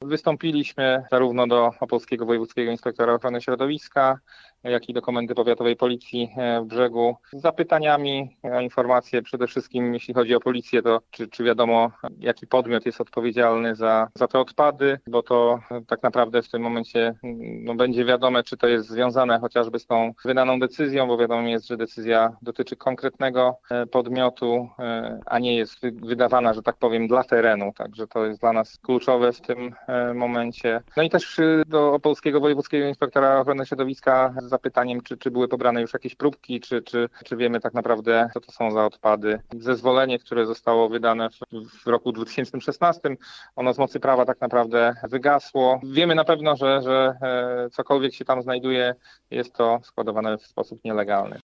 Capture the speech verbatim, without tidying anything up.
Wystąpiliśmy zarówno do Opolskiego Wojewódzkiego Inspektora Ochrony Środowiska, jak i do Komendy Powiatowej Policji w Brzegu z zapytaniami o informacje. Przede wszystkim jeśli chodzi o policję, to czy, czy wiadomo, jaki podmiot jest odpowiedzialny za, za te odpady, bo to tak naprawdę w tym momencie no, będzie wiadome, czy to jest związane chociażby z tą wydaną decyzją, bo wiadomo jest, że decyzja dotyczy konkretnego podmiotu, a nie jest wydawana, że tak powiem, dla terenu. Także to jest dla nas kluczowe w tym momencie. No i też do Opolskiego Wojewódzkiego Inspektora Ochrony Środowiska z zapytaniem, czy, czy były pobrane już jakieś próbki, czy, czy, czy wiemy tak naprawdę, co to są za odpady. Zezwolenie, które zostało wydane w, w roku dwa tysiące szesnastym, ono z mocy prawa tak naprawdę wygasło. Wiemy na pewno, że, że cokolwiek się tam znajduje, jest to składowane w sposób nielegalny.